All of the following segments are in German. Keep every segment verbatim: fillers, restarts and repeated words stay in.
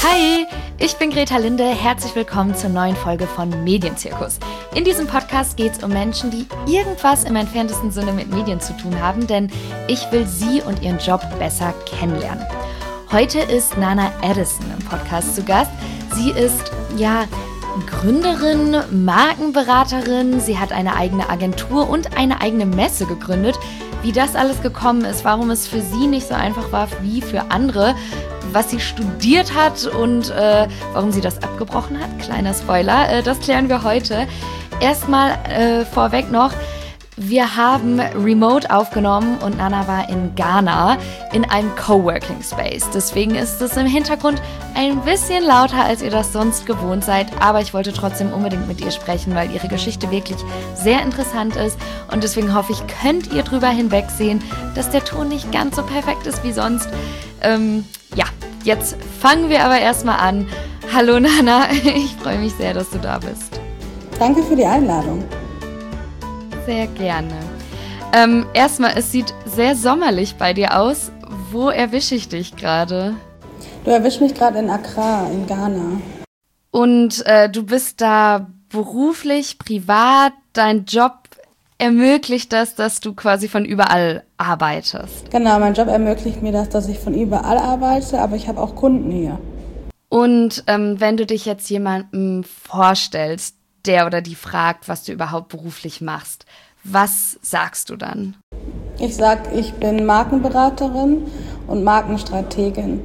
Hi, ich bin Greta Linde. Herzlich willkommen zur neuen Folge von Medienzirkus. In diesem Podcast geht es um Menschen, die irgendwas im entferntesten Sinne mit Medien zu tun haben, denn ich will sie und ihren Job besser kennenlernen. Heute ist Nana Addison im Podcast zu Gast. Sie ist, ja, Gründerin, Markenberaterin. Sie hat eine eigene Agentur und eine eigene Messe gegründet. Wie das alles gekommen ist, warum es für sie nicht so einfach war wie für andere, was sie studiert hat und äh, warum sie das abgebrochen hat. Kleiner Spoiler, äh, das klären wir heute. Erstmal äh, vorweg noch, wir haben remote aufgenommen und Nana war in Ghana in einem Coworking Space. Deswegen ist es im Hintergrund ein bisschen lauter, als ihr das sonst gewohnt seid. Aber ich wollte trotzdem unbedingt mit ihr sprechen, weil ihre Geschichte wirklich sehr interessant ist. Und deswegen hoffe ich, könnt ihr drüber hinwegsehen, dass der Ton nicht ganz so perfekt ist wie sonst. Ähm, ja, jetzt fangen wir aber erstmal an. Hallo Nana, ich freue mich sehr, dass du da bist. Danke für die Einladung. Sehr gerne. Ähm, erstmal, es sieht sehr sommerlich bei dir aus. Wo erwische ich dich gerade? Du erwischst mich gerade in Accra, in Ghana. Und äh, du bist da beruflich, privat, dein Job ermöglicht das, dass du quasi von überall arbeitest? Genau, mein Job ermöglicht mir das, dass ich von überall arbeite, aber ich habe auch Kunden hier. Und ähm, wenn du dich jetzt jemandem vorstellst, der oder die fragt, was du überhaupt beruflich machst, was sagst du dann? Ich sag, ich bin Markenberaterin und Markenstrategin.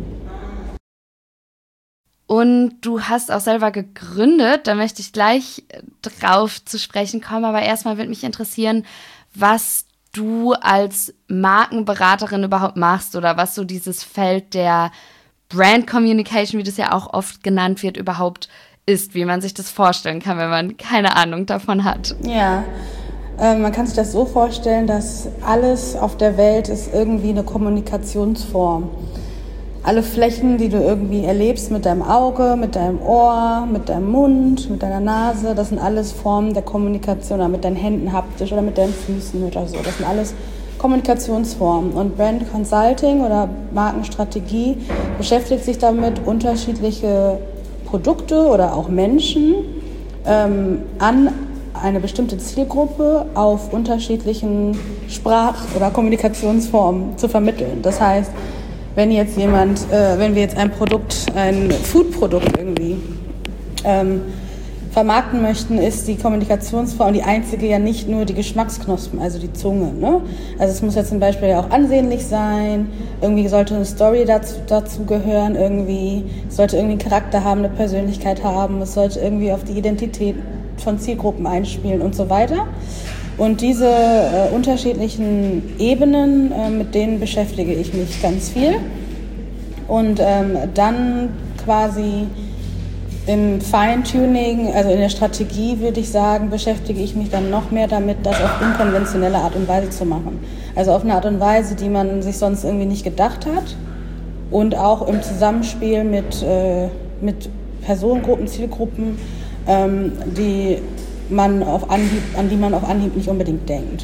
Und du hast auch selber gegründet, da möchte ich gleich drauf zu sprechen kommen, aber erstmal würde mich interessieren, was du als Markenberaterin überhaupt machst oder was so dieses Feld der Brand Communication, wie das ja auch oft genannt wird, überhaupt ist, wie man sich das vorstellen kann, wenn man keine Ahnung davon hat. Ja, äh, man kann sich das so vorstellen, dass alles auf der Welt ist irgendwie eine Kommunikationsform. Alle Flächen, die du irgendwie erlebst mit deinem Auge, mit deinem Ohr, mit deinem Mund, mit deiner Nase, das sind alles Formen der Kommunikation, oder mit deinen Händen haptisch oder mit deinen Füßen oder so. Das sind alles Kommunikationsformen. Und Brand Consulting oder Markenstrategie beschäftigt sich damit, unterschiedliche Produkte oder auch Menschen ähm, an eine bestimmte Zielgruppe auf unterschiedlichen Sprach- oder Kommunikationsformen zu vermitteln. Das heißt, wenn jetzt jemand, äh, wenn wir jetzt ein Produkt, ein Food-Produkt irgendwie ähm, vermarkten möchten, ist die Kommunikationsform die einzige ja nicht nur die Geschmacksknospen, also die Zunge. Ne? Also es muss ja zum Beispiel ja auch ansehnlich sein, irgendwie sollte eine Story dazu, dazu gehören, irgendwie, es sollte irgendwie einen Charakter haben, eine Persönlichkeit haben, es sollte irgendwie auf die Identität von Zielgruppen einspielen und so weiter. Und diese äh, unterschiedlichen Ebenen, äh, mit denen beschäftige ich mich ganz viel. Und ähm, dann quasi im Feintuning, also in der Strategie würde ich sagen, beschäftige ich mich dann noch mehr damit, das auf unkonventionelle Art und Weise zu machen. Also auf eine Art und Weise, die man sich sonst irgendwie nicht gedacht hat und auch im Zusammenspiel mit, äh, mit Personengruppen, Zielgruppen, ähm, die man auf Anhieb, an die man auf Anhieb nicht unbedingt denkt.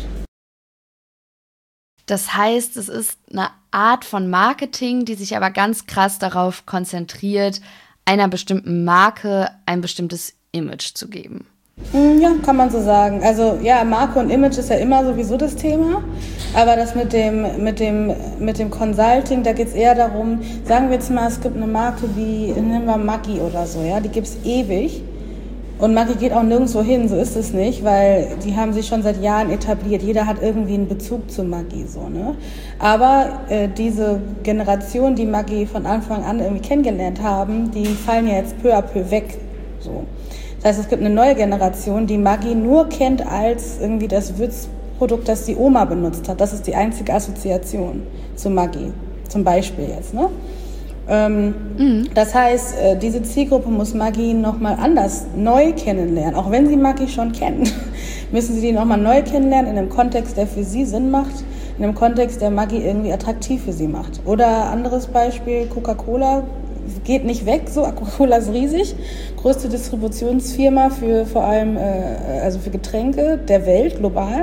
Das heißt, es ist eine Art von Marketing, die sich aber ganz krass darauf konzentriert, einer bestimmten Marke ein bestimmtes Image zu geben. Ja, kann man so sagen. Also ja, Marke und Image ist ja immer sowieso das Thema, aber das mit dem, mit dem, mit dem Consulting, da geht es eher darum, sagen wir jetzt mal, es gibt eine Marke wie, nehmen wir Maggi oder so, ja, die gibt es ewig. Und Maggi geht auch nirgendwo hin, so ist es nicht, weil die haben sich schon seit Jahren etabliert. Jeder hat irgendwie einen Bezug zu Maggi, so, ne? Aber äh, diese Generation, die Maggi von Anfang an irgendwie kennengelernt haben, die fallen ja jetzt peu à peu weg, so. Das heißt, es gibt eine neue Generation, die Maggi nur kennt als irgendwie das Würzprodukt, das die Oma benutzt hat. Das ist die einzige Assoziation zu Maggi, zum Beispiel jetzt, ne? Ähm, mhm. Das heißt, äh, diese Zielgruppe muss Maggi nochmal anders neu kennenlernen. Auch wenn sie Maggi schon kennen, müssen sie die nochmal neu kennenlernen in einem Kontext, der für sie Sinn macht, in einem Kontext, der Maggi irgendwie attraktiv für sie macht. Oder anderes Beispiel, Coca-Cola geht nicht weg, so Coca-Cola ist riesig, größte Distributionsfirma für vor allem, äh, also für Getränke der Welt, global.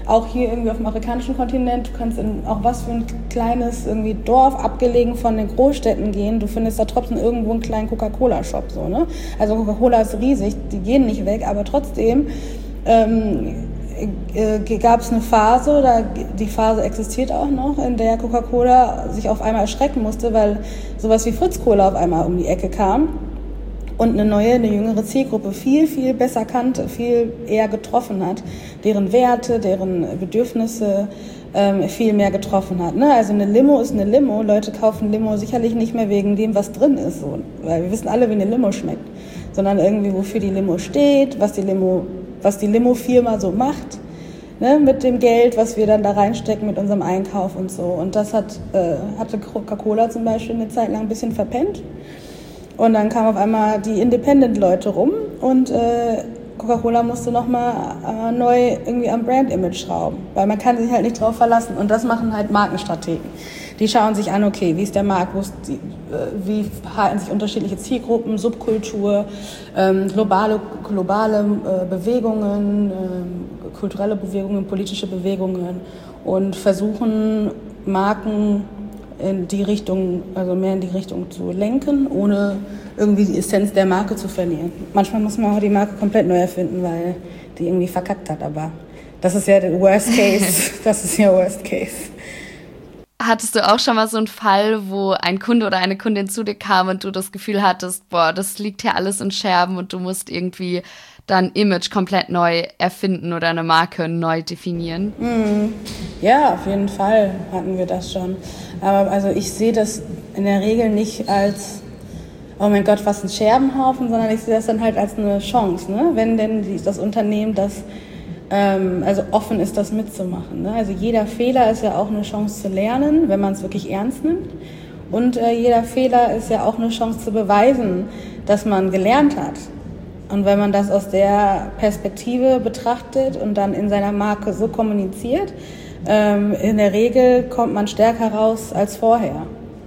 auch hier irgendwie auf dem afrikanischen Kontinent, du kannst in auch was für ein kleines irgendwie Dorf, abgelegen von den Großstädten gehen, du findest da trotzdem irgendwo einen kleinen Coca-Cola-Shop, so, ne? Also Coca-Cola ist riesig, die gehen nicht weg, aber trotzdem ähm, äh, gab es eine Phase, oder die Phase existiert auch noch, in der Coca-Cola sich auf einmal erschrecken musste, weil sowas wie Fritz-Cola auf einmal um die Ecke kam und eine neue, eine jüngere Zielgruppe viel, viel besser kannte, viel eher getroffen hat, deren Werte, deren Bedürfnisse ähm, viel mehr getroffen hat. Ne? Also eine Limo ist eine Limo. Leute kaufen Limo sicherlich nicht mehr wegen dem, was drin ist, so, weil wir wissen alle, wie eine Limo schmeckt, sondern irgendwie, wofür die Limo steht, was die Limo, was die Limo-Firma so macht, ne? Mit dem Geld, was wir dann da reinstecken mit unserem Einkauf und so. Und das hat äh, hatte Coca-Cola zum Beispiel eine Zeit lang ein bisschen verpennt. Und dann kamen auf einmal die Independent-Leute rum und äh, Coca-Cola musste nochmal äh, neu irgendwie am Brand-Image schrauben, weil man kann sich halt nicht drauf verlassen. Und das machen halt Markenstrategen. Die schauen sich an, okay, wie ist der Markt, wo ist die, äh, wie verhalten sich unterschiedliche Zielgruppen, Subkultur, ähm, globale, globale äh, Bewegungen, äh, kulturelle Bewegungen, politische Bewegungen und versuchen Marken in die Richtung, also mehr in die Richtung zu lenken, ohne irgendwie die Essenz der Marke zu verlieren. Manchmal muss man auch die Marke komplett neu erfinden, weil die irgendwie verkackt hat, aber das ist ja der Worst Case, das ist ja Worst Case. Hattest du auch schon mal so einen Fall, wo ein Kunde oder eine Kundin zu dir kam und du das Gefühl hattest, boah, das liegt hier alles in Scherben und du musst irgendwie dein Image komplett neu erfinden oder eine Marke neu definieren? Mhm. Ja, auf jeden Fall hatten wir das schon. Aber also ich sehe das in der Regel nicht als, oh mein Gott, was ein Scherbenhaufen, sondern ich sehe das dann halt als eine Chance, ne? Wenn denn die, das Unternehmen das ähm, also offen ist, das mitzumachen. Ne? Also jeder Fehler ist ja auch eine Chance zu lernen, wenn man es wirklich ernst nimmt. Und äh, jeder Fehler ist ja auch eine Chance zu beweisen, dass man gelernt hat. Und wenn man das aus der Perspektive betrachtet und dann in seiner Marke so kommuniziert, ähm, in der Regel kommt man stärker raus als vorher.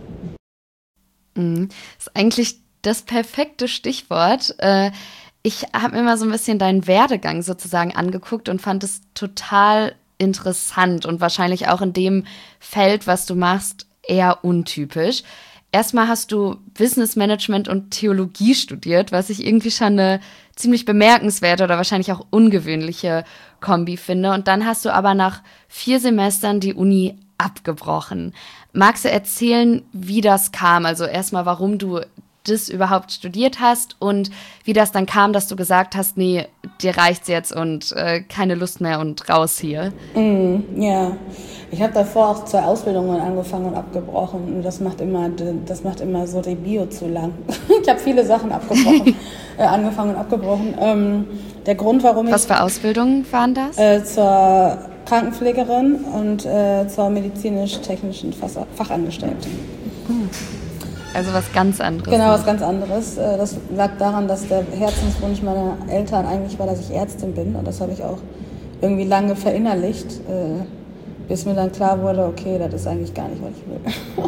Mhm. Das ist eigentlich das perfekte Stichwort. Äh, ich habe mir mal so ein bisschen deinen Werdegang sozusagen angeguckt und fand es total interessant und wahrscheinlich auch in dem Feld, was du machst, eher untypisch. Erstmal hast du Business Management und Theologie studiert, was ich irgendwie schon eine ziemlich bemerkenswerte oder wahrscheinlich auch ungewöhnliche Kombi finde. Und dann hast du aber nach vier Semestern die Uni abgebrochen. Magst du erzählen, wie das kam? Also erstmal, warum du das überhaupt studiert hast und wie das dann kam, dass du gesagt hast, nee, dir reicht's jetzt und äh, keine Lust mehr und raus hier. Mm, ja, ich habe davor auch zwei Ausbildungen angefangen und abgebrochen und das macht immer, das macht immer so die Bio zu lang. Ich habe viele Sachen abgebrochen, äh, angefangen und abgebrochen. Ähm, der Grund, warum ich... Was für Ausbildungen waren das? Äh, zur Krankenpflegerin und äh, zur medizinisch-technischen Fachangestellten. Hm. Also was ganz anderes. Genau, was ganz anderes. Das lag daran, dass der Herzenswunsch meiner Eltern eigentlich war, dass ich Ärztin bin. Und das habe ich auch irgendwie lange verinnerlicht, bis mir dann klar wurde, okay, das ist eigentlich gar nicht, was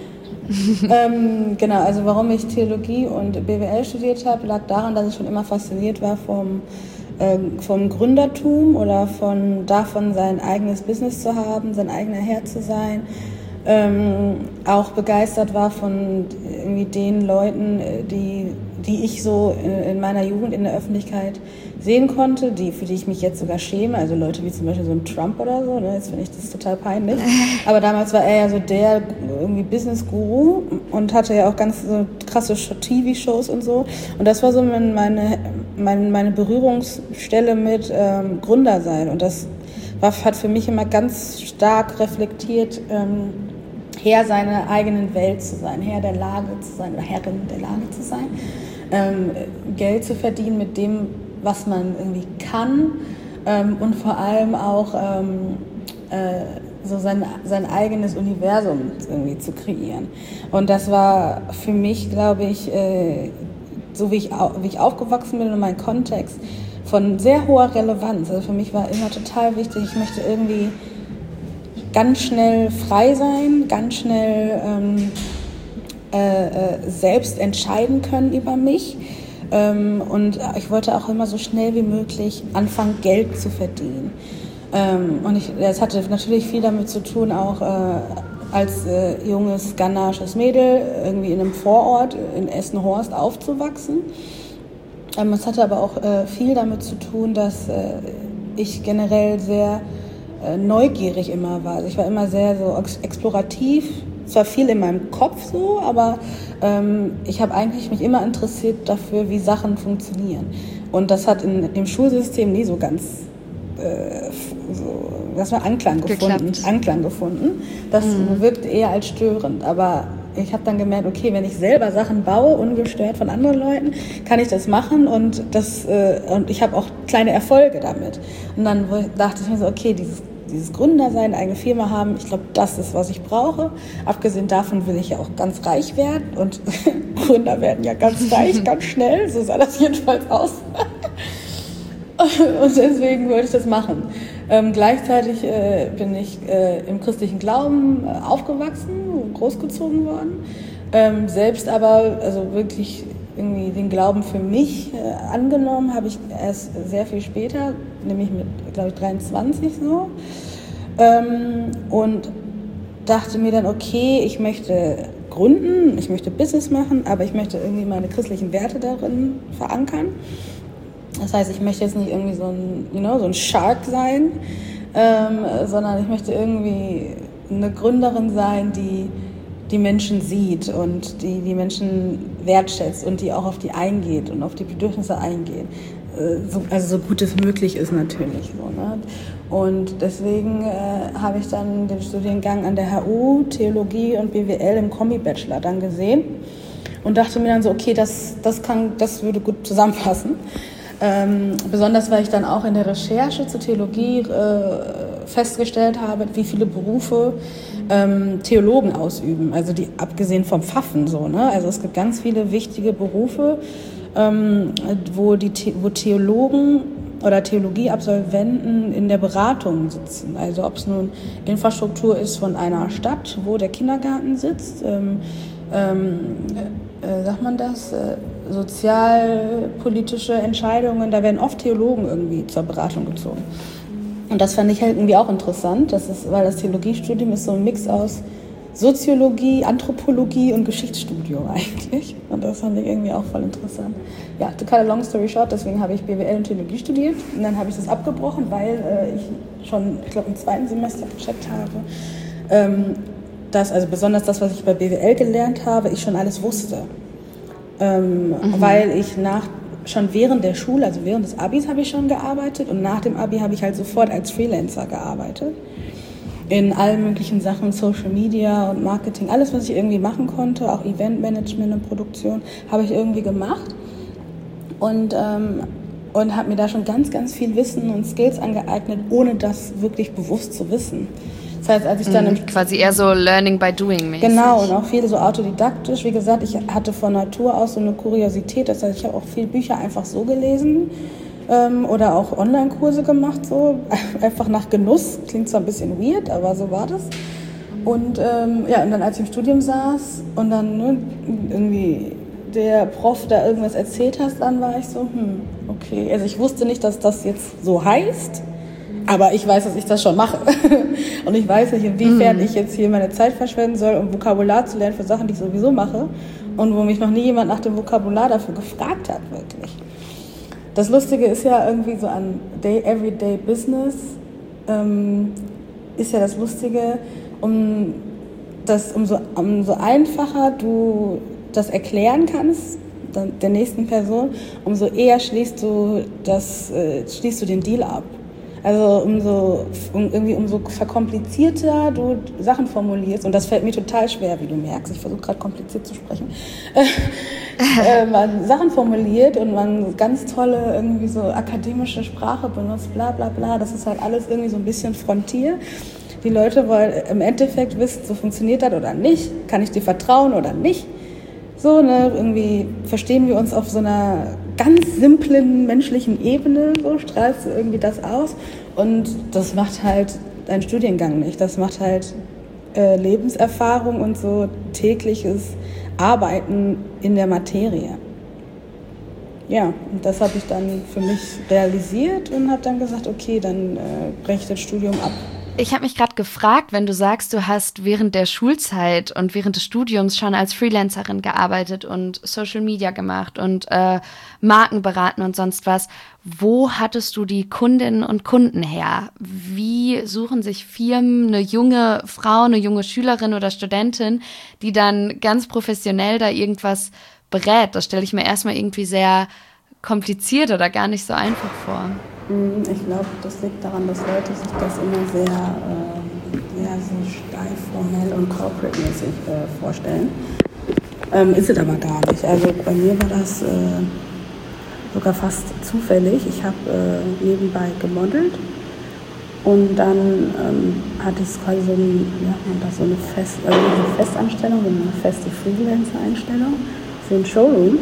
ich will. ähm, genau, also warum ich Theologie und B W L studiert habe, lag daran, dass ich schon immer fasziniert war vom, äh, vom Gründertum oder von davon, sein eigenes Business zu haben, sein eigener Herr zu sein. Ähm, auch begeistert war von irgendwie den Leuten, die, die ich so in, in meiner Jugend in der Öffentlichkeit sehen konnte, die, für die ich mich jetzt sogar schäme, also Leute wie zum Beispiel so ein Trump oder so, ne? Jetzt finde ich das total peinlich, aber damals war er ja so der irgendwie Business-Guru und hatte ja auch ganz so krasse T V-Shows und so und das war so meine, meine, meine Berührungsstelle mit ähm, Gründersein und das war, hat für mich immer ganz stark reflektiert, ähm, Herr seiner eigenen Welt zu sein, Herr der Lage zu sein oder Herrin der Lage zu sein, ähm, Geld zu verdienen mit dem, was man irgendwie kann ähm, und vor allem auch ähm, äh, so sein, sein eigenes Universum irgendwie zu kreieren. Und das war für mich, glaube ich, äh, so wie ich, wie ich aufgewachsen bin und mein Kontext, von sehr hoher Relevanz. Also für mich war immer total wichtig, ich möchte irgendwie ganz schnell frei sein, ganz schnell ähm, äh, äh, selbst entscheiden können über mich. Ähm, und ich wollte auch immer so schnell wie möglich anfangen, Geld zu verdienen. Ähm, und ich, das hatte natürlich viel damit zu tun, auch äh, als äh, junges ghanaisches Mädel irgendwie in einem Vorort in Essen-Horst aufzuwachsen. Ähm, es hatte aber auch äh, viel damit zu tun, dass äh, ich generell sehr äh, neugierig immer war. Also ich war immer sehr so ex- explorativ, zwar viel in meinem Kopf so, aber ähm, ich habe eigentlich mich immer interessiert dafür, wie Sachen funktionieren. Und das hat in, im Schulsystem nie so ganz äh, so, das war Anklang gefunden. Anklang gefunden. Das mhm. wirkt eher als störend, aber ich habe dann gemerkt, okay, wenn ich selber Sachen baue, ungestört von anderen Leuten, kann ich das machen und, das, äh, und ich habe auch kleine Erfolge damit. Und dann dachte ich mir so, okay, dieses, dieses Gründersein, eine eigene Firma haben, ich glaube, das ist, was ich brauche. Abgesehen davon will ich ja auch ganz reich werden und Gründer werden ja ganz reich, ganz schnell, so sah das jedenfalls aus. Und deswegen wollte ich das machen. Ähm, gleichzeitig äh, bin ich äh, im christlichen Glauben äh, aufgewachsen, großgezogen worden. Ähm, selbst aber, also wirklich irgendwie den Glauben für mich äh, angenommen, habe ich erst sehr viel später, nämlich mit, glaube ich, dreiundzwanzig so. Ähm, und dachte mir dann, okay, ich möchte gründen, ich möchte Business machen, aber ich möchte irgendwie meine christlichen Werte darin verankern. Das heißt, ich möchte jetzt nicht irgendwie so ein, you know, so ein Shark sein, ähm, sondern ich möchte irgendwie eine Gründerin sein, die die Menschen sieht und die die Menschen wertschätzt und die auch auf die eingeht und auf die Bedürfnisse eingeht. Äh, so, also so gut es möglich ist natürlich. So, ne? Und deswegen äh, habe ich dann den Studiengang an der H U, Theologie und B W L im Kombi-Bachelor dann gesehen und dachte mir dann so, okay, das, das, kann, das würde gut zusammenpassen. Ähm, besonders, weil ich dann auch in der Recherche zur Theologie äh, festgestellt habe, wie viele Berufe ähm, Theologen ausüben, also die abgesehen vom Pfaffen so, ne? Also es gibt ganz viele wichtige Berufe, ähm, wo die The- wo Theologen oder Theologieabsolventen in der Beratung sitzen. Also ob es nun Infrastruktur ist von einer Stadt, wo der Kindergarten sitzt, ähm, ähm, äh, sagt man das? Äh, sozialpolitische Entscheidungen, da werden oft Theologen irgendwie zur Beratung gezogen. Und das fand ich halt irgendwie auch interessant, das ist, weil das Theologiestudium ist so ein Mix aus Soziologie, Anthropologie und Geschichtsstudium eigentlich. Und das fand ich irgendwie auch voll interessant. Ja, to cut a long story short, deswegen habe ich B W L und Theologie studiert. Und dann habe ich das abgebrochen, weil äh, ich schon, ich glaube, im zweiten Semester gecheckt habe, ähm, dass, also besonders das, was ich bei B W L gelernt habe, ich schon alles wusste. Ähm, mhm. Weil ich nach, schon während der Schule, also während des Abis habe ich schon gearbeitet und nach dem Abi habe ich halt sofort als Freelancer gearbeitet. In allen möglichen Sachen, Social Media und Marketing, alles, was ich irgendwie machen konnte, auch Eventmanagement und Produktion, habe ich irgendwie gemacht. Und, ähm, und habe mir da schon ganz, ganz viel Wissen und Skills angeeignet, ohne das wirklich bewusst zu wissen. Das heißt, als ich dann... Mhm, quasi eher so Learning by Doing mäßig. Genau, und auch viel so autodidaktisch. Wie gesagt, ich hatte von Natur aus so eine Kuriosität. Das heißt, ich habe auch viele Bücher einfach so gelesen ähm, oder auch Online-Kurse gemacht, so einfach nach Genuss. Klingt zwar ein bisschen weird, aber so war das. Und ähm, ja, und dann als ich im Studium saß und dann ne, irgendwie der Prof da irgendwas erzählt hast, dann war ich so, hm, okay. Also ich wusste nicht, dass das jetzt so heißt. Aber ich weiß, dass ich das schon mache. Und ich weiß nicht, inwiefern mm. ich jetzt hier meine Zeit verschwenden soll, um Vokabular zu lernen für Sachen, die ich sowieso mache. Und wo mich noch nie jemand nach dem Vokabular dafür gefragt hat, wirklich. Das Lustige ist ja irgendwie so an Day, Everyday Business, ähm, ist ja das Lustige, um das, umso, umso einfacher du das erklären kannst, der nächsten Person, umso eher schließt du, das, äh, schließt du den Deal ab. Also umso, um, irgendwie umso verkomplizierter du Sachen formulierst, und das fällt mir total schwer, wie du merkst, ich versuche gerade kompliziert zu sprechen, äh, man Sachen formuliert und man ganz tolle irgendwie so akademische Sprache benutzt, bla bla bla, das ist halt alles irgendwie so ein bisschen Frontier. Die Leute wollen im Endeffekt wissen, so funktioniert das oder nicht, kann ich dir vertrauen oder nicht. So, ne, irgendwie verstehen wir uns auf so einer ganz simplen menschlichen Ebene, so strahlst du irgendwie das aus. Und das macht halt dein Studiengang nicht. Das macht halt äh, Lebenserfahrung und so tägliches Arbeiten in der Materie. ja, und das habe ich dann für mich realisiert und habe dann gesagt, okay, dann äh, breche ich das Studium ab. Ich habe mich gerade gefragt, wenn du sagst, du hast während der Schulzeit und während des Studiums schon als Freelancerin gearbeitet und Social Media gemacht und äh, Marken beraten und sonst was. Wo hattest du die Kundinnen und Kunden her? Wie suchen sich Firmen eine junge Frau, eine junge Schülerin oder Studentin, die dann ganz professionell da irgendwas berät? Das stelle ich mir erstmal irgendwie sehr kompliziert oder gar nicht so einfach vor. Ich glaube, das liegt daran, dass Leute sich das immer sehr, äh, ja, so steif, formell und corporate-mäßig äh, vorstellen. Ähm, ist es aber gar nicht. Also bei mir war das äh, sogar fast zufällig. Ich habe äh, nebenbei gemodelt und dann ähm, hatte ich quasi so, ein, ja, das so eine, Fest, also eine Festanstellung, eine feste Freelancer-Einstellung für ein Showroom.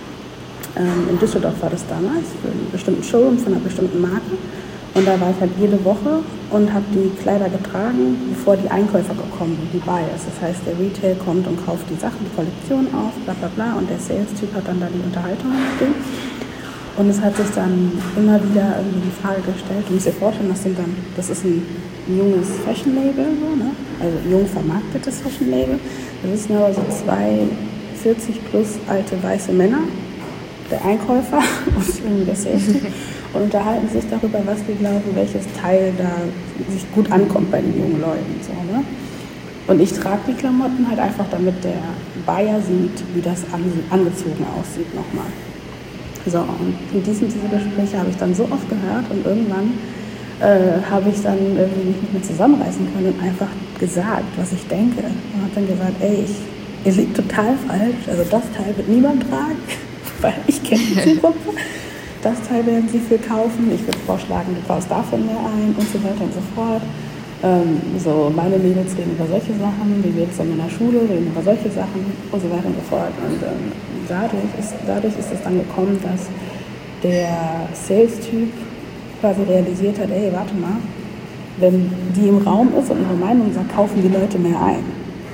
In Düsseldorf war das damals, für einen bestimmten Showroom von einer bestimmten Marke. Und da war ich halt jede Woche und habe die Kleider getragen, bevor die Einkäufer gekommen sind, die Buyers. Das heißt, der Retail kommt und kauft die Sachen, die Kollektion auf, bla bla bla. Und der Sales-Typ hat dann da die Unterhaltung mit dem. Und es hat sich dann immer wieder irgendwie die Frage gestellt, du musst dir vorstellen, das, sind dann, das ist ein junges Fashion-Label, so, ne? Also jung vermarktetes Fashion-Label. Das sind aber so zwei vierzig plus alte weiße Männer, der Einkäufer und irgendwie der Sales-Typ, und unterhalten sich darüber, was die glauben, welches Teil da sich gut ankommt bei den jungen Leuten. So, ne? Und ich trage die Klamotten halt einfach, damit der Buyer sieht, wie das angezogen aussieht nochmal. So, und in diesem diese Gespräche habe ich dann so oft gehört und irgendwann äh, habe ich dann irgendwie mich nicht mehr zusammenreißen können und einfach gesagt, was ich denke. Und habe dann gesagt, ey, ich, ihr liegt total falsch, also das Teil wird niemand tragen, weil ich kenne die Zielgruppe. Das Teil werden sie viel kaufen, ich würde vorschlagen, du baust davon mehr ein und so weiter und so fort. Ähm, so, meine Mädels reden über solche Sachen, die Mädels in meiner Schule reden über solche Sachen und so weiter und so fort. Und ähm, dadurch, ist, dadurch ist es dann gekommen, dass der Sales-Typ quasi realisiert hat, ey, warte mal, wenn die im Raum ist und ihre Meinung sagt, kaufen die Leute mehr ein.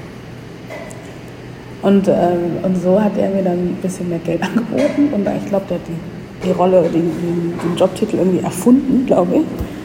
Und, ähm, und so hat er mir dann ein bisschen mehr Geld angeboten und ich glaube, der hat die die Rolle, den, den, den Jobtitel irgendwie erfunden, glaube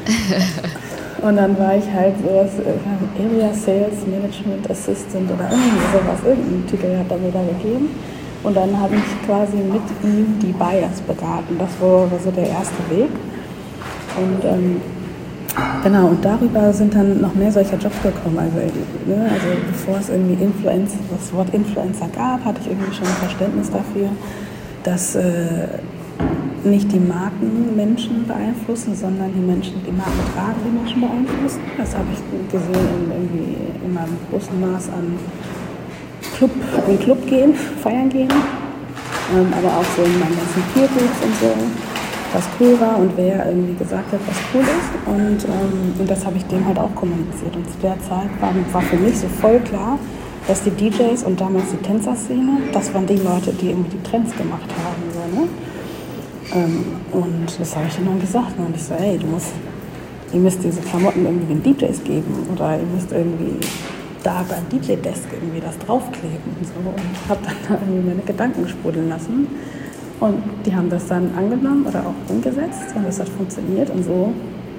ich. Und dann war ich halt sowas, äh, Area Sales Management Assistant oder irgendwie sowas, irgendeinen Titel hat er mir da gegeben. Und dann habe ich quasi mit ihm die Buyers beraten. Das war, war so der erste Weg. Und ähm, genau, und darüber sind dann noch mehr solcher Jobs gekommen. Also, ne, also bevor es irgendwie Influencer, das Wort Influencer gab, hatte ich irgendwie schon ein Verständnis dafür, dass äh, nicht die Marken Menschen beeinflussen, sondern die Menschen, die Marken tragen, die Menschen beeinflussen. Das habe ich gesehen in, irgendwie in meinem großen Maß an Club, in den Club gehen, feiern gehen, ähm, aber auch so in meinen ganzen Peer-Groups und so, was cool war und wer irgendwie gesagt hat, was cool ist. Und, ähm, und das habe ich dem halt auch kommuniziert. Und zu der Zeit war, war für mich so voll klar, dass die D Js und damals die Tänzerszene, das waren die Leute, die irgendwie die Trends gemacht haben. So, ne? Ähm, und das habe ich dann gesagt. Und ich so, ey, du musst, ihr müsst diese Klamotten irgendwie den D Js geben oder ihr müsst irgendwie da beim D J-Desk irgendwie das draufkleben und so. Und ich habe dann da irgendwie meine Gedanken sprudeln lassen. Und die haben das dann angenommen oder auch umgesetzt und das hat funktioniert. Und so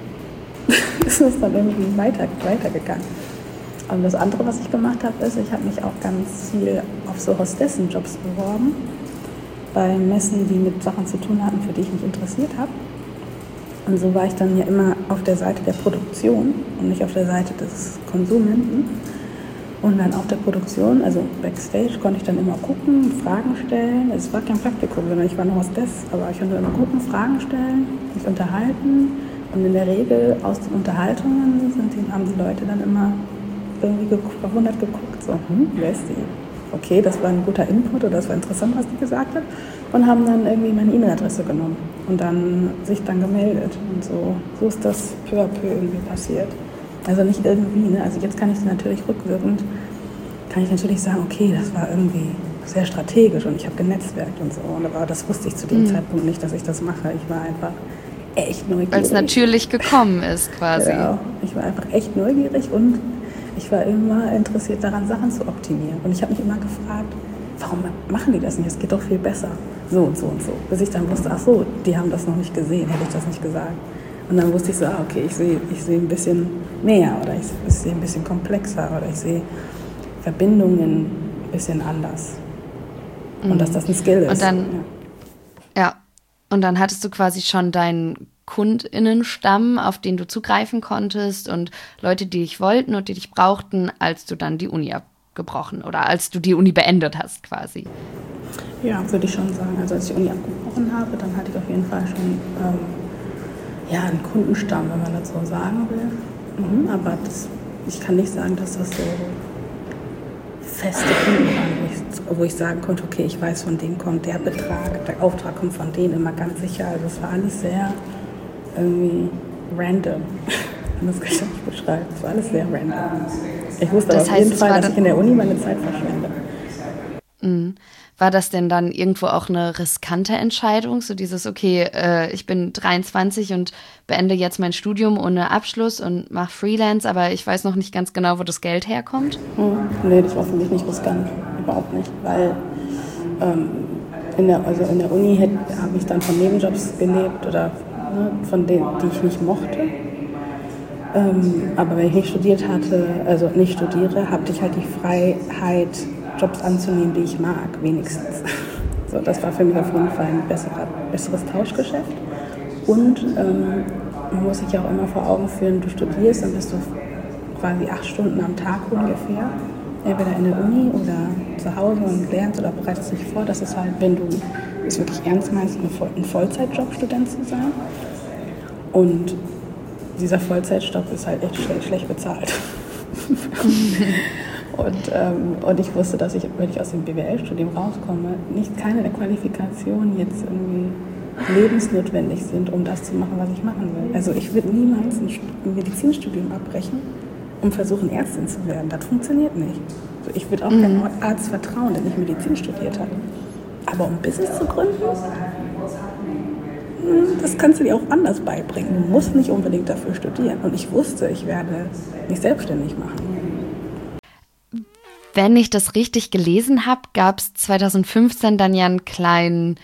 ist es dann irgendwie weiter, weitergegangen. Und das andere, was ich gemacht habe, ist, ich habe mich auch ganz viel auf so Hostessenjobs beworben. Bei Messen, die mit Sachen zu tun hatten, für die ich mich interessiert habe. Und so war ich dann ja immer auf der Seite der Produktion und nicht auf der Seite des Konsumenten. Und dann auf der Produktion, also Backstage, konnte ich dann immer gucken, Fragen stellen. Es war kein Praktikum, sondern ich war eine Hostess, aber ich konnte immer gucken, Fragen stellen, mich unterhalten. Und in der Regel aus den Unterhaltungen sind die, haben die Leute dann immer irgendwie geguckt, verwundert geguckt, so, hm, wer ist die? Okay, das war ein guter Input oder das war interessant, was die gesagt hat, und haben dann irgendwie meine E-Mail-Adresse genommen und dann sich dann gemeldet. Und so, so ist das peu à peu irgendwie passiert. Also nicht irgendwie, ne? Also jetzt kann ich natürlich rückwirkend, kann ich natürlich sagen, okay, das war irgendwie sehr strategisch und ich habe genetzwerkt und so. Aber das wusste ich zu dem mhm. Zeitpunkt nicht, dass ich das mache. Ich war einfach echt neugierig. Weil es natürlich gekommen ist quasi. Ja, ich war einfach echt neugierig und ich war immer interessiert daran, Sachen zu optimieren. Und ich habe mich immer gefragt, warum machen die das nicht? Es geht doch viel besser. So und so und so. Bis ich dann wusste, ach so, die haben das noch nicht gesehen, hätte ich das nicht gesagt. Und dann wusste ich so, ah, okay, ich sehe ich sehe ein bisschen mehr oder ich, ich sehe ein bisschen komplexer oder ich sehe Verbindungen ein bisschen anders. Und mhm. dass das ein Skill ist. Und dann, ja. ja, und dann hattest du quasi schon deinen KundInnenstamm, auf den du zugreifen konntest und Leute, die dich wollten und die dich brauchten, als du dann die Uni abgebrochen oder als du die Uni beendet hast quasi. Ja, würde ich schon sagen. Also als ich die Uni abgebrochen habe, dann hatte ich auf jeden Fall schon ähm, ja, einen Kundenstamm, wenn man das so sagen will. Mhm, aber das, ich kann nicht sagen, dass das so feste Kunden waren, wo ich, wo ich sagen konnte, okay, ich weiß, von denen kommt der Betrag, der Auftrag kommt von denen immer ganz sicher. Also es war alles sehr irgendwie random. Das kann ich nicht beschreiben. Es war alles sehr random. Ich wusste aber auf jeden Fall, dass ich in der Uni meine Zeit verschwende. Mhm. War das denn dann irgendwo auch eine riskante Entscheidung? So dieses, okay, äh, ich bin dreiundzwanzig und beende jetzt mein Studium ohne Abschluss und mache Freelance, aber ich weiß noch nicht ganz genau, wo das Geld herkommt? Hm, nee, das war für mich nicht riskant. Überhaupt nicht. Weil ähm, in, der, also in der Uni habe ich dann von Nebenjobs gelebt oder ne, von denen, die ich nicht mochte. Ähm, aber wenn ich nicht studiert hatte, also nicht studiere, hatte ich halt die Freiheit, Jobs anzunehmen, die ich mag, wenigstens. So, das war für mich auf jeden Fall ein besserer, besseres Tauschgeschäft. Und ähm, man muss sich ja auch immer vor Augen führen, du studierst, dann bist du quasi acht Stunden am Tag ungefähr, entweder in der Uni oder zu Hause und lernst oder bereitest dich vor. Das ist halt, wenn du es wirklich ernst meinst, ein Vollzeitjob, Student zu sein. Und dieser Vollzeitjob ist halt echt schlecht, schlecht bezahlt. Und, ähm, und ich wusste, dass ich, wenn ich aus dem B W L-Studium rauskomme, nicht keine der Qualifikationen jetzt irgendwie lebensnotwendig sind, um das zu machen, was ich machen will. Also ich würde niemals ein Medizinstudium abbrechen, um versuchen, Ärztin zu werden. Das funktioniert nicht. Also ich würde auch mhm. keinem Arzt vertrauen, der nicht Medizin studiert hat. Aber um Business zu gründen, das kannst du dir auch anders beibringen. Du musst nicht unbedingt dafür studieren. Und ich wusste, ich werde mich selbstständig machen. Wenn ich das richtig gelesen habe, gab es zwanzig fünfzehn dann ja einen kleinen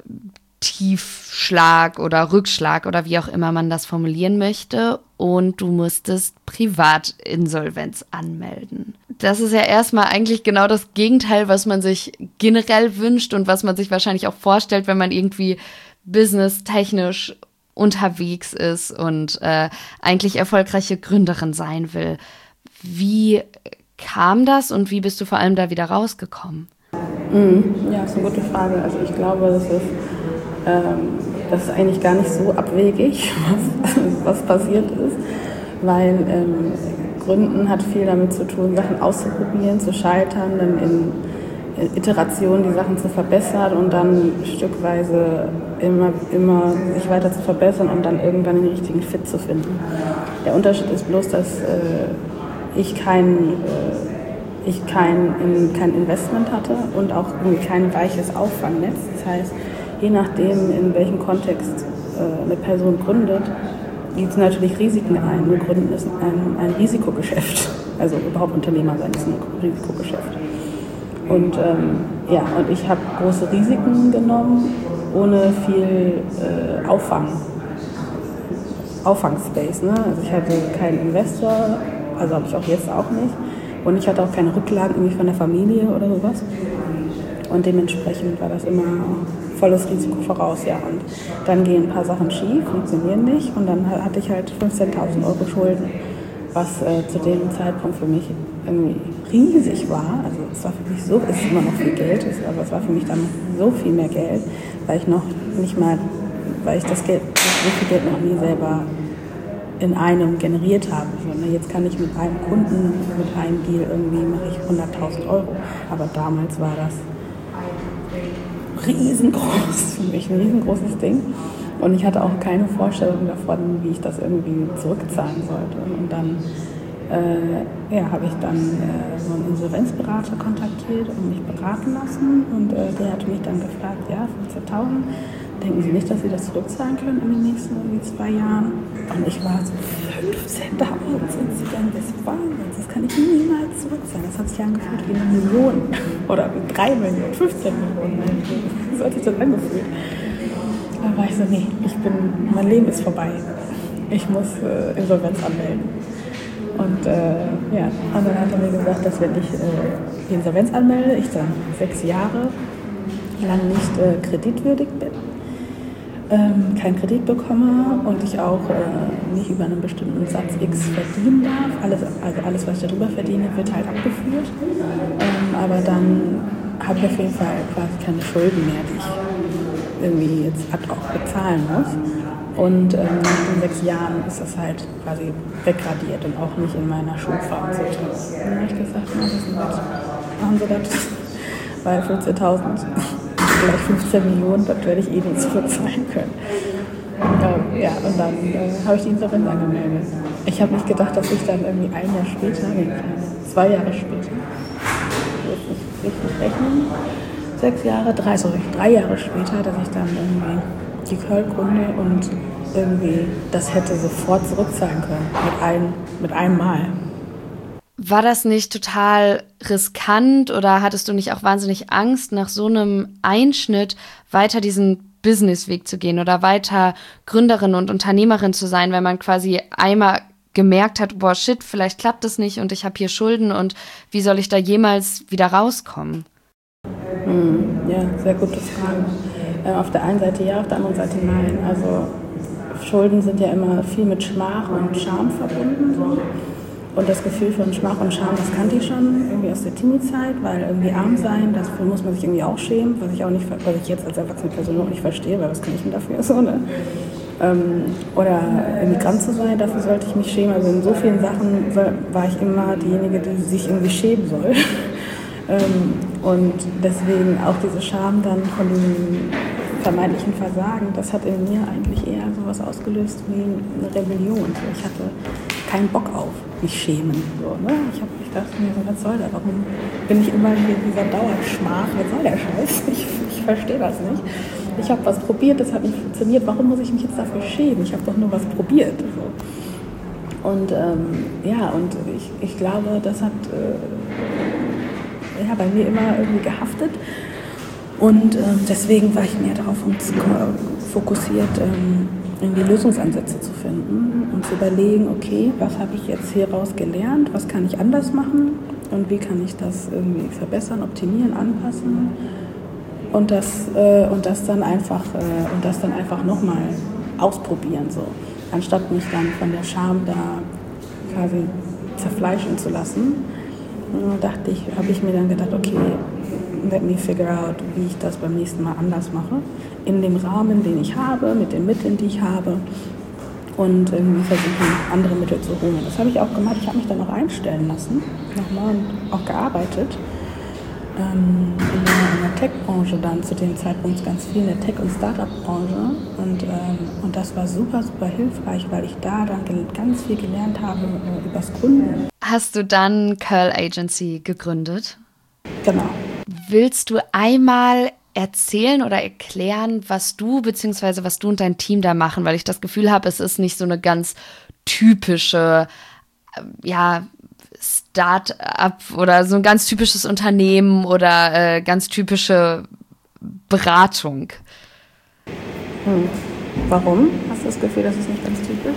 Tiefschlag oder Rückschlag oder wie auch immer man das formulieren möchte und du musstest Privatinsolvenz anmelden. Das ist ja erstmal eigentlich genau das Gegenteil, was man sich generell wünscht und was man sich wahrscheinlich auch vorstellt, wenn man irgendwie businesstechnisch unterwegs ist und äh, eigentlich erfolgreiche Gründerin sein will. Wie kam das und wie bist du vor allem da wieder rausgekommen? Mm, ja, das ist eine gute Frage. Also ich glaube, das ist, ähm, das ist eigentlich gar nicht so abwegig, was, was passiert ist, weil ähm, Gründen hat viel damit zu tun, Sachen auszuprobieren, zu scheitern, dann in, in Iterationen die Sachen zu verbessern und dann stückweise immer, immer sich weiter zu verbessern und dann irgendwann den richtigen Fit zu finden. Der Unterschied ist bloß, dass äh, ich kein, äh, ich kein, in, kein Investment hatte und auch irgendwie kein weiches Auffangnetz. Das heißt, je nachdem, in welchem Kontext äh, eine Person gründet, geht es natürlich Risiken ein. Nur Gründen ist ein, ein Risikogeschäft. Also überhaupt Unternehmer sein ist ein Risikogeschäft. Und ähm, ja, und ich habe große Risiken genommen, ohne viel äh, Auffang, Auffangspace. Ne? Also ich hatte keinen Investor. Also habe ich auch jetzt auch nicht. Und ich hatte auch keine Rücklagen irgendwie von der Familie oder sowas. Und dementsprechend war das immer volles Risiko voraus, ja. Und dann gehen ein paar Sachen schief, funktionieren nicht. Und dann hatte ich halt fünfzehntausend Euro Schulden, was äh, zu dem Zeitpunkt für mich irgendwie riesig war. Also es war für mich so, es ist immer noch viel Geld, aber es war für mich dann so viel mehr Geld, weil ich noch nicht mal, weil ich das Geld, so viel Geld noch nie selber in einem generiert habe. So, ne, jetzt kann ich mit einem Kunden, mit einem Deal irgendwie mache ich hunderttausend Euro. Aber damals war das riesengroß für mich, ein riesengroßes Ding. Und ich hatte auch keine Vorstellung davon, wie ich das irgendwie zurückzahlen sollte. Und dann äh, ja, habe ich dann äh, so einen Insolvenzberater kontaktiert und mich beraten lassen. Und äh, der hat mich dann gefragt, ja, fünfzehntausend, denken Sie nicht, dass Sie das zurückzahlen können in den nächsten irgendwie zwei Jahren? Und ich war so, fünfzehntausend sind Sie denn des Wahnsinns, das kann ich niemals zurückzahlen. Das hat sich angefühlt wie eine Million oder wie drei Millionen, fünfzehn Millionen. So hat sich das angefühlt. Da war ich so, nee, ich bin, mein Leben ist vorbei. Ich muss äh, Insolvenz anmelden. Und äh, ja, und dann hat er mir gesagt, dass wenn ich äh, die Insolvenz anmelde, ich dann sechs Jahre lang nicht äh, kreditwürdig bin, ähm, keinen Kredit bekomme und ich auch äh, nicht über einen bestimmten Satz X verdienen darf. Alles, also alles, was ich darüber verdiene, wird halt abgeführt. Ähm, aber dann habe ich auf jeden Fall quasi keine Schulden mehr, die ich irgendwie jetzt ad hoc bezahlen muss. Und ähm, nach den sechs Jahren ist das halt quasi wegradiert und auch nicht in meiner Schuldphase. Dann habe ich gesagt, na, was ist denn das? Machen Sie das? Weil fünfzehntausend, vielleicht fünfzehn Millionen, das werde ich eh nicht zurückzahlen können. Ähm, ja, und dann äh, habe ich die Insolvenz angemeldet. Ich habe nicht gedacht, dass ich dann irgendwie ein Jahr später, nee, zwei Jahre später, ich muss nicht richtig rechnen, sechs Jahre, drei, sorry, drei Jahre später, dass ich dann irgendwie die Curl gründe und irgendwie das hätte sofort zurückzahlen können, mit einem, mit einem Mal. War das nicht total riskant oder hattest du nicht auch wahnsinnig Angst, nach so einem Einschnitt weiter diesen Businessweg zu gehen oder weiter Gründerin und Unternehmerin zu sein, wenn man quasi einmal gemerkt hat, boah, shit, vielleicht klappt das nicht und ich habe hier Schulden und wie soll ich da jemals wieder rauskommen? Hm, ja, sehr gute Frage. Äh, auf der einen Seite ja, auf der anderen Seite nein. Also Schulden sind ja immer viel mit Schmach und Scham verbunden. So. Und das Gefühl von Schmach und Scham, das kannte ich schon irgendwie aus der Teenie-Zeit, weil irgendwie arm sein, dafür muss man sich irgendwie auch schämen, was ich auch nicht, was ich jetzt als erwachsene Person auch nicht verstehe, weil was kann ich denn dafür so, ne? Ähm, oder Immigrant zu sein, dafür sollte ich mich schämen. Also in so vielen Sachen war ich immer diejenige, die sich irgendwie schämen soll. ähm, und deswegen auch diese Scham dann von diesem vermeintlichen Versagen, das hat in mir eigentlich eher sowas ausgelöst wie eine Rebellion. Ich hatte keinen Bock auf mich schämen. So, ne? ich, hab, ich dachte mir so, was soll das? Warum bin ich immer hier in dieser Dauerschmach? Was soll der Scheiß? Ich, ich verstehe das nicht. Ich habe was probiert, das hat nicht funktioniert. Warum muss ich mich jetzt dafür schämen? Ich habe doch nur was probiert. So. Und ähm, ja, und ich, ich glaube, das hat äh, ja, bei mir immer irgendwie gehaftet. Und ähm, deswegen war ich mehr darauf fokussiert, ähm, irgendwie Lösungsansätze zu finden und zu überlegen, okay, was habe ich jetzt hieraus gelernt, was kann ich anders machen und wie kann ich das irgendwie verbessern, optimieren, anpassen und das, äh, und das dann einfach, äh, und das dann einfach nochmal ausprobieren, so. Anstatt mich dann von der Scham da quasi zerfleischen zu lassen, äh, dachte ich, habe ich mir dann gedacht, okay, let me figure out, wie ich das beim nächsten Mal anders mache. In dem Rahmen, den ich habe, mit den Mitteln, die ich habe. Und irgendwie versuchen, andere Mittel zu holen. Das habe ich auch gemacht. Ich habe mich dann auch einstellen lassen. Nochmal und auch gearbeitet. Ähm, in der, in der Tech-Branche dann zu dem Zeitpunkt ganz viel, in der Tech- und Startup-Branche. Und, ähm, und das war super, super hilfreich, weil ich da dann ganz viel gelernt habe äh, übers Gründen. Hast du dann Curl Agency gegründet? Genau. Willst du einmal erzählen oder erklären, was du bzw. was du und dein Team da machen? Weil ich das Gefühl habe, es ist nicht so eine ganz typische, ja, Start-up oder so ein ganz typisches Unternehmen oder äh, ganz typische Beratung. Hm. Warum? Hast du das Gefühl, das ist nicht ganz typisch?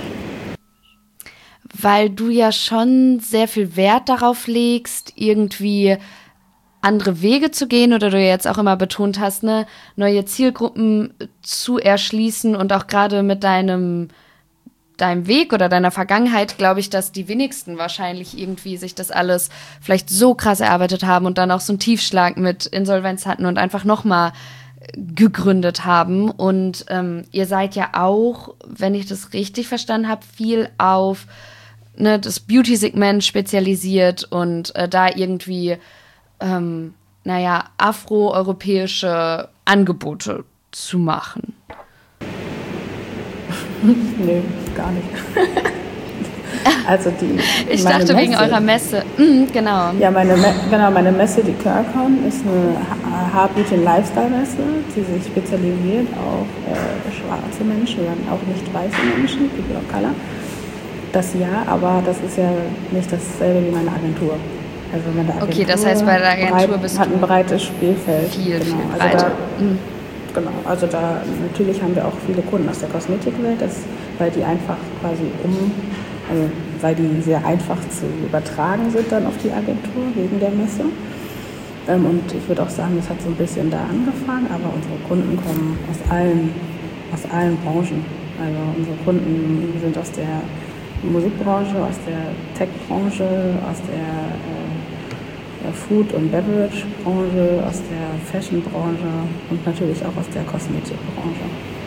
Weil du ja schon sehr viel Wert darauf legst, irgendwie andere Wege zu gehen oder du jetzt auch immer betont hast, ne, neue Zielgruppen zu erschließen und auch gerade mit deinem, deinem Weg oder deiner Vergangenheit, glaube ich, dass die wenigsten wahrscheinlich irgendwie sich das alles vielleicht so krass erarbeitet haben und dann auch so einen Tiefschlag mit Insolvenz hatten und einfach nochmal gegründet haben. Und ähm, ihr seid ja auch, wenn ich das richtig verstanden habe, viel auf ne, das Beauty-Segment spezialisiert und äh, da irgendwie Ähm, naja, afroeuropäische Angebote zu machen? Nee, gar nicht. Also die, ich dachte Messe, wegen eurer Messe. Mhm, genau. Ja, meine, genau, meine Messe, die Körcon, ist eine Heartbeat and Lifestyle Messe, die sich spezialisiert auf äh, schwarze Menschen oder auch nicht weiße Menschen, People of Color. Das ja, aber das ist ja nicht dasselbe wie meine Agentur. Also meine Agentur okay, das heißt, bei der Agentur breit, bist hat du ein breites Spielfeld. Viel, genau. viel also breiter. Da, mhm. Genau, also da natürlich haben wir auch viele Kunden aus der Kosmetikwelt, das, weil die einfach quasi um, also weil die sehr einfach zu übertragen sind dann auf die Agentur wegen der Messe. Ähm, und ich würde auch sagen, das hat so ein bisschen da angefangen, aber unsere Kunden kommen aus allen, aus allen Branchen. Also unsere Kunden sind aus der Musikbranche, aus der Tech-Branche, aus der äh, Food- und Beverage-Branche, aus der Fashion-Branche und natürlich auch aus der Kosmetikbranche.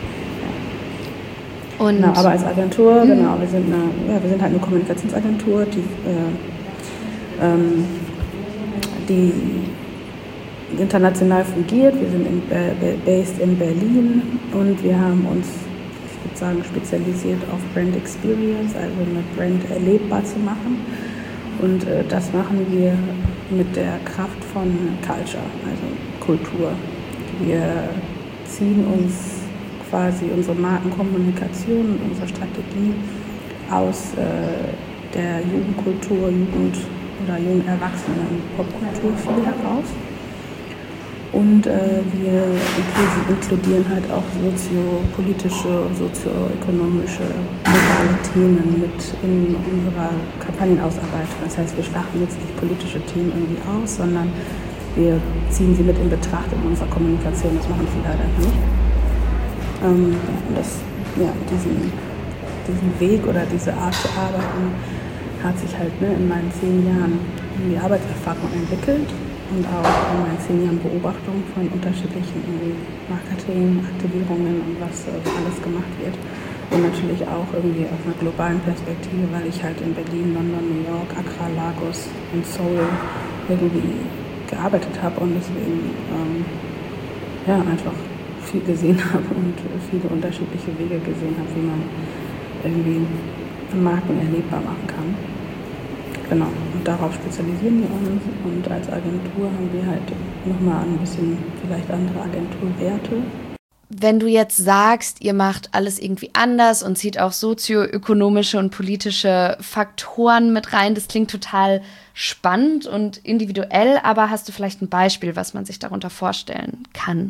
Ja. Und genau, aber als Agentur, mhm. genau, wir sind, eine, ja, wir sind halt eine Kommunikationsagentur, die, äh, ähm, die international fungiert. Wir sind in, äh, based in Berlin und wir haben uns, ich würde sagen, spezialisiert auf Brand Experience, also eine Brand erlebbar zu machen. Und äh, das machen wir mit der Kraft von Culture, also Kultur. Wir ziehen uns quasi unsere Markenkommunikation und unsere Strategie aus äh, der Jugendkultur, Jugend- oder jungen Erwachsenen- und Popkultur viel heraus. Und äh, wir inkludieren halt auch soziopolitische, sozioökonomische, globale Themen mit in unserer Kampagnenausarbeitung. Das heißt, wir schlachten jetzt nicht politische Themen irgendwie aus, sondern wir ziehen sie mit in Betracht in unserer Kommunikation. Das machen viele leider nicht. Ähm, das, ja, diesen, diesen Weg oder diese Art zu arbeiten hat sich halt ne, in meinen zehn Jahren in die Arbeitserfahrung entwickelt. Und auch in meinen zehn Jahren Beobachtung von unterschiedlichen Marketing, Aktivierungen und was also alles gemacht wird. Und natürlich auch irgendwie aus einer globalen Perspektive, weil ich halt in Berlin, London, New York, Accra, Lagos und Seoul irgendwie gearbeitet habe und deswegen ähm, ja, einfach viel gesehen habe und viele unterschiedliche Wege gesehen habe, wie man irgendwie Marken erlebbar machen kann. Genau, und darauf spezialisieren wir uns und als Agentur haben wir halt nochmal ein bisschen vielleicht andere Agenturwerte. Wenn du jetzt sagst, ihr macht alles irgendwie anders und zieht auch sozioökonomische und politische Faktoren mit rein, das klingt total spannend und individuell, aber hast du vielleicht ein Beispiel, was man sich darunter vorstellen kann?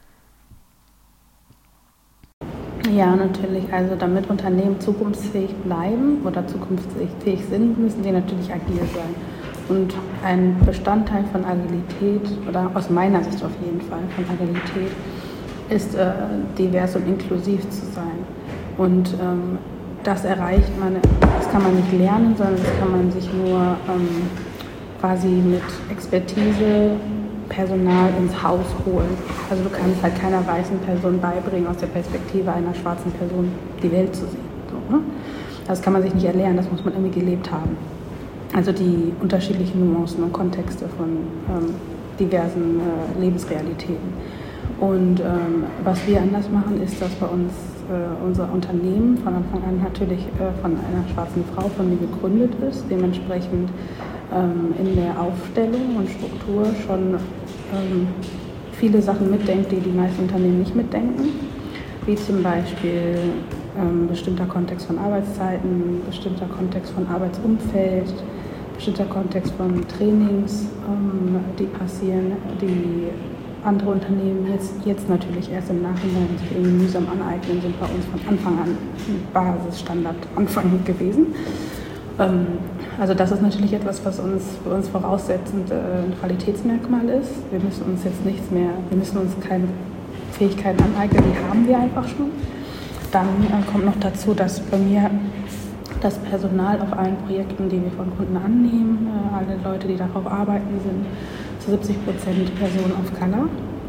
Ja, natürlich. Also damit Unternehmen zukunftsfähig bleiben oder zukunftsfähig sind, müssen die natürlich agil sein. Und ein Bestandteil von Agilität, oder aus meiner Sicht auf jeden Fall von Agilität, ist äh, divers und inklusiv zu sein. Und ähm, das erreicht man, das kann man nicht lernen, sondern das kann man sich nur ähm, quasi mit Expertise, Personal ins Haus holen. Also du kannst halt keiner weißen Person beibringen, aus der Perspektive einer schwarzen Person die Welt zu sehen. So, ne? Das kann man sich nicht erlernen, das muss man irgendwie gelebt haben. Also die unterschiedlichen Nuancen und Kontexte von ähm, diversen äh, Lebensrealitäten. Und ähm, was wir anders machen, ist, dass bei uns äh, unser Unternehmen von Anfang an natürlich äh, von einer schwarzen Frau von mir gegründet ist, dementsprechend ähm, in der Aufstellung und Struktur schon ähm, viele Sachen mitdenkt, die die meisten Unternehmen nicht mitdenken, wie zum Beispiel ähm, bestimmter Kontext von Arbeitszeiten, bestimmter Kontext von Arbeitsumfeld, bestimmter Kontext von Trainings, ähm, die passieren, die andere Unternehmen jetzt, jetzt natürlich erst im Nachhinein sich irgendwie mühsam aneignen, sind bei uns von Anfang an Basisstandard Anfang gewesen. Ähm, also das ist natürlich etwas, was uns für uns voraussetzend äh, ein Qualitätsmerkmal ist. Wir müssen uns jetzt nichts mehr, wir müssen uns keine Fähigkeiten aneignen, die haben wir einfach schon. Dann äh, kommt noch dazu, dass bei mir das Personal auf allen Projekten, die wir von Kunden annehmen, äh, alle Leute, die darauf arbeiten, sind zu siebzig Prozent Personen of Color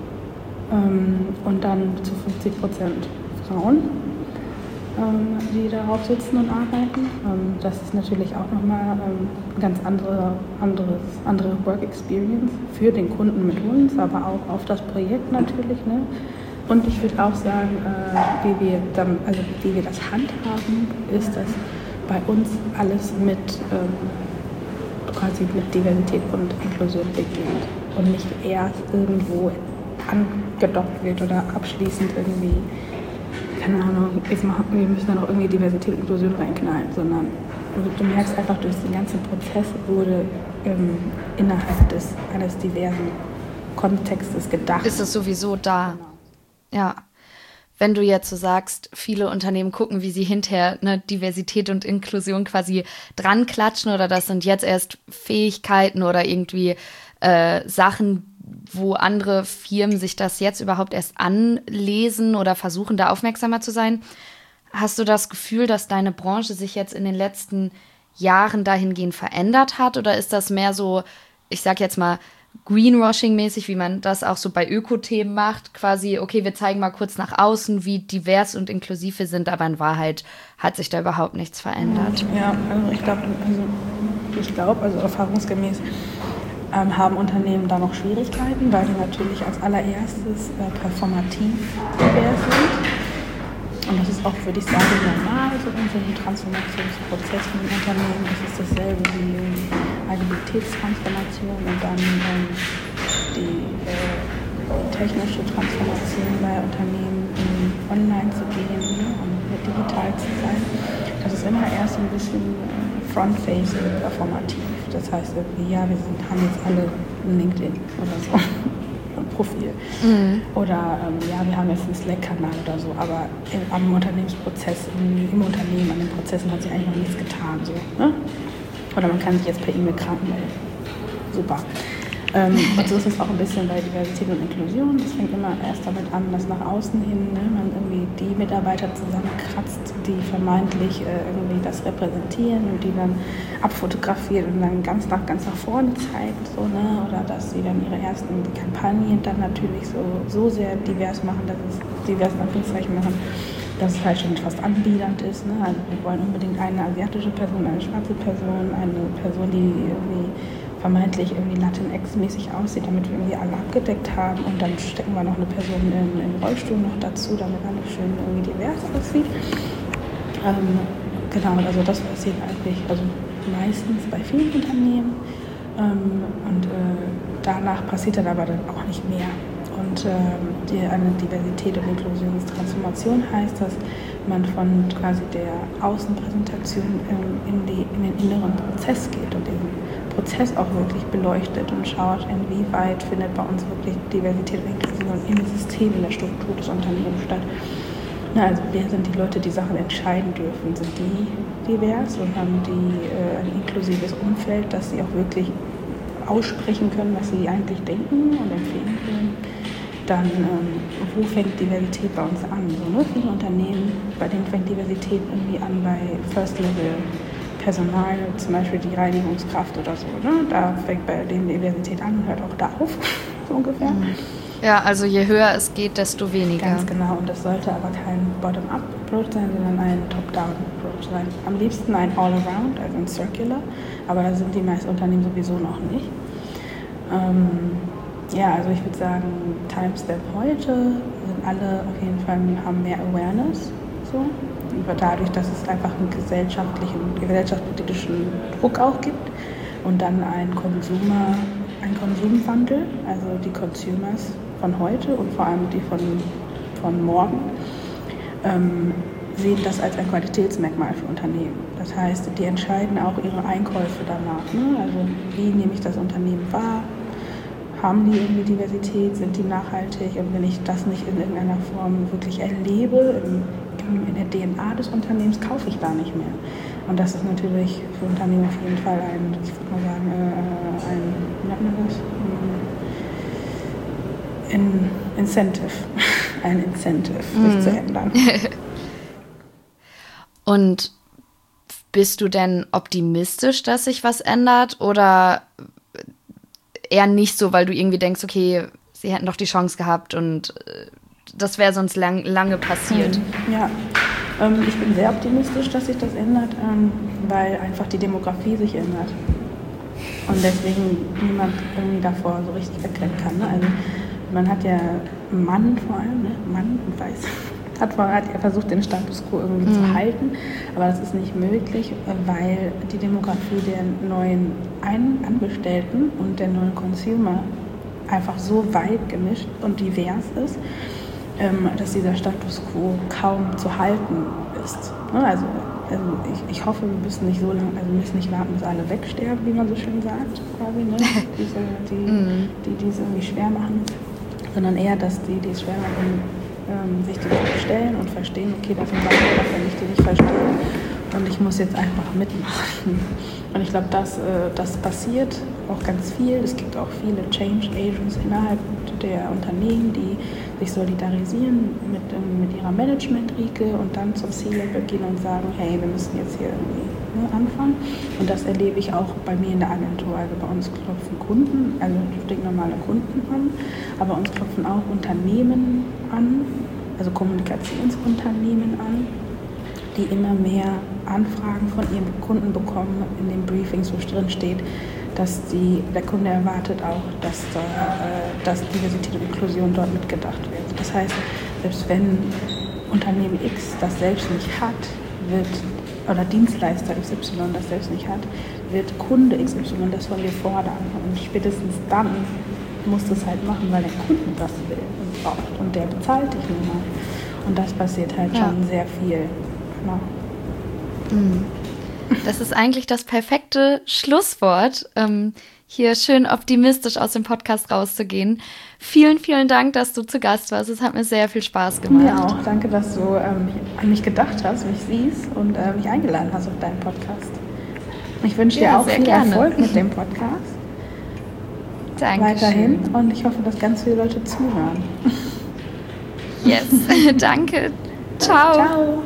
ähm, und dann zu fünfzig Prozent Frauen, ähm, die darauf sitzen und arbeiten. Ähm, das ist natürlich auch nochmal ähm, eine ganz andere, anderes, andere Work Experience für den Kunden mit uns, aber auch auf das Projekt natürlich. Ne? Und ich würde auch sagen, äh, wie, wir dann, also wie wir das handhaben, ist, dass bei uns alles mit ähm, quasi mit Diversität und Inklusion beginnt und nicht erst irgendwo angedockt wird oder abschließend irgendwie, keine Ahnung, jetzt machen, wir müssen da noch irgendwie Diversität und Inklusion reinknallen, sondern du merkst einfach, durch den ganzen Prozess wurde ähm, innerhalb des eines diversen Kontextes gedacht. Ist es sowieso da. Genau. Ja. Wenn du jetzt so sagst, viele Unternehmen gucken, wie sie hinterher ne, Diversität und Inklusion quasi dran klatschen oder das sind jetzt erst Fähigkeiten oder irgendwie äh, Sachen, wo andere Firmen sich das jetzt überhaupt erst anlesen oder versuchen, da aufmerksamer zu sein. Hast du das Gefühl, dass deine Branche sich jetzt in den letzten Jahren dahingehend verändert hat oder ist das mehr so, ich sag jetzt mal, Greenwashing-mäßig, wie man das auch so bei Öko-Themen macht, quasi, okay, wir zeigen mal kurz nach außen, wie divers und inklusiv wir sind, aber in Wahrheit hat sich da überhaupt nichts verändert. Ja, also ich glaube, also ich glaube, also erfahrungsgemäß ähm, haben Unternehmen da noch Schwierigkeiten, weil die natürlich als allererstes äh, performativ divers sind. Und das ist auch, würde ich sagen, normal, so in so einem Transformationsprozess von einem Unternehmen. Das ist dasselbe wie Agilitätstransformation und dann ähm, die äh, technische Transformation bei Unternehmen, um online zu gehen ne, und digital zu sein. Das ist immer erst ein bisschen äh, front-facing, performativ. Das heißt irgendwie, ja, wir sind, haben jetzt alle ein LinkedIn oder so. Profil. Mhm. Oder ähm, ja, wir haben jetzt einen Slack-Kanal oder so, aber im, am Unternehmensprozess, im, im Unternehmen, an den Prozessen hat sich eigentlich noch nichts getan. So, ne? Oder man kann sich jetzt per E-Mail krank melden. Super. Ähm, und so ist es auch ein bisschen bei Diversität und Inklusion. Das fängt immer erst damit an, dass nach außen hin ne, man irgendwie die Mitarbeiter zusammenkratzt, die vermeintlich äh, irgendwie das repräsentieren und die dann abfotografiert und dann ganz nach, ganz nach vorne zeigt. So, ne? Oder dass sie dann ihre ersten Kampagnen dann natürlich so, so sehr divers machen, dass es divers in Anführungszeichen machen, dass es halt schon fast anbiedernd ist. Ne? Also wir wollen unbedingt eine asiatische Person, eine schwarze Person, eine Person, die irgendwie vermeintlich irgendwie Latinx-mäßig aussieht, damit wir irgendwie alle abgedeckt haben und dann stecken wir noch eine Person in, im Rollstuhl noch dazu, damit alles schön irgendwie divers aussieht. Ähm, genau, also das passiert eigentlich also meistens bei vielen Unternehmen ähm, und äh, danach passiert dann aber dann auch nicht mehr. Und ähm, die, eine Diversität und Inklusionstransformation heißt, dass man von quasi der Außenpräsentation ähm, in, die, in den inneren Prozess geht und diesen Prozess auch wirklich beleuchtet und schaut, inwieweit findet bei uns wirklich Diversität und Inklusion im System, in der Struktur des Unternehmens statt. Na, also wer sind die Leute, die Sachen entscheiden dürfen? Sind die divers und haben die äh, ein inklusives Umfeld, dass sie auch wirklich aussprechen können, was sie eigentlich denken und empfehlen können? Dann, ähm, wo fängt Diversität bei uns an? So, ne? Viele Unternehmen, bei denen fängt Diversität irgendwie an bei First Level Personal, zum Beispiel die Reinigungskraft oder so. Ne? Da fängt bei denen Diversität an und hört auch da auf, so ungefähr. Ja, also je höher es geht, desto weniger. Ganz genau, und das sollte aber kein Bottom-up-Approach sein, sondern ein Top-down-Approach sein. Am liebsten ein All-Around, also ein Circular, aber da sind die meisten Unternehmen sowieso noch nicht. Ähm, ja, also ich würde sagen, Timestep heute sind alle auf jeden Fall, haben mehr Awareness, so. Dadurch, dass es einfach einen gesellschaftlichen, gesellschaftspolitischen Druck auch gibt und dann ein Consumer, ein Konsumwandel, also die Consumers von heute und vor allem die von, von morgen, ähm, sehen das als ein Qualitätsmerkmal für Unternehmen. Das heißt, die entscheiden auch ihre Einkäufe danach. Ne? Also wie nehme ich das Unternehmen wahr? Haben die irgendwie Diversität? Sind die nachhaltig? Und wenn ich das nicht in irgendeiner Form wirklich erlebe, im, in der D N A des Unternehmens, kaufe ich da nicht mehr. Und das ist natürlich für Unternehmen auf jeden Fall ein, ich würde mal sagen, äh, ein, wie nennt man das? Ein Incentive. Ein Incentive, sich mm. zu ändern. Und bist du denn optimistisch, dass sich was ändert? Oder eher nicht so, weil du irgendwie denkst, okay, sie hätten doch die Chance gehabt und das wäre sonst lang, lange passiert? Ja, ähm, ich bin sehr optimistisch, dass sich das ändert, ähm, weil einfach die Demografie sich ändert. Und deswegen niemand irgendwie davor so richtig erkennen kann. Ne? Also man hat ja Mann vor allem, ne? Mann und weiß, hat, hat er versucht, den Status quo irgendwie mhm. zu halten, aber das ist nicht möglich, weil die Demografie der neuen Ein- Angestellten und der neuen Consumer einfach so weit gemischt und divers ist, dass dieser Status quo kaum zu halten ist. Also ich, ich hoffe, wir müssen nicht so lange, also wir müssen nicht warten, bis alle wegsterben, wie man so schön sagt, quasi, ne? Diese, die, mm. die, die es irgendwie schwer machen, sondern eher, dass die, die es schwer machen, ähm, sich die Frage stellen und verstehen, okay, davon weiß ich, davon nicht, die nicht verstehen und ich muss jetzt einfach mitmachen. Und ich glaube, das, äh, das passiert auch ganz viel. Es gibt auch viele Change Agents innerhalb der Unternehmen, die sich solidarisieren mit, ähm, mit ihrer Management-Riege und dann zum C-Level gehen und sagen, hey, wir müssen jetzt hier irgendwie ne, anfangen. Und das erlebe ich auch bei mir in der Agentur. Also bei uns klopfen Kunden, also stinknormale Kunden an, aber uns klopfen auch Unternehmen an, also Kommunikationsunternehmen an, die immer mehr Anfragen von ihren Kunden bekommen, in den Briefings, wo drin steht, dass die, der Kunde erwartet auch, dass, da, äh, dass Diversität und Inklusion dort mitgedacht wird. Das heißt, selbst wenn Unternehmen X das selbst nicht hat, wird, oder Dienstleister X Y das selbst nicht hat, wird Kunde X Y das von dir fordern. Und spätestens dann musst du es halt machen, weil der Kunde das will und braucht. Und der bezahlt dich nun mal. Und das passiert halt ja. schon sehr viel. Ja. Das ist eigentlich das perfekte Schlusswort, ähm, hier schön optimistisch aus dem Podcast rauszugehen. Vielen, vielen Dank, dass du zu Gast warst. Es hat mir sehr viel Spaß gemacht. Mir auch. Danke, dass du ähm, an mich gedacht hast, mich siehst und äh, mich eingeladen hast auf deinen Podcast. Ich wünsche dir ja, auch viel gerne. Erfolg mit dem Podcast. Danke. Weiterhin. Und ich hoffe, dass ganz viele Leute zuhören. Yes, danke. Ciao. Ciao.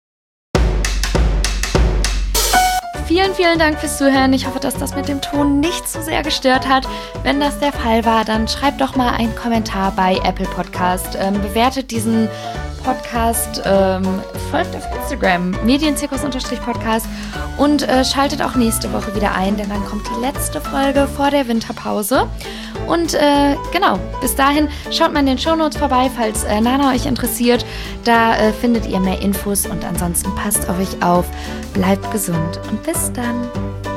Vielen, vielen Dank fürs Zuhören. Ich hoffe, dass das mit dem Ton nicht zu sehr gestört hat. Wenn das der Fall war, dann schreibt doch mal einen Kommentar bei Apple Podcast. Ähm, bewertet diesen Podcast, ähm, folgt auf Instagram, Medienzirkus-Podcast und äh, schaltet auch nächste Woche wieder ein, denn dann kommt die letzte Folge vor der Winterpause. Und äh, genau, bis dahin schaut mal in den Shownotes vorbei, falls äh, Nana euch interessiert. Da äh, findet ihr mehr Infos und ansonsten passt auf euch auf, bleibt gesund und bis dann.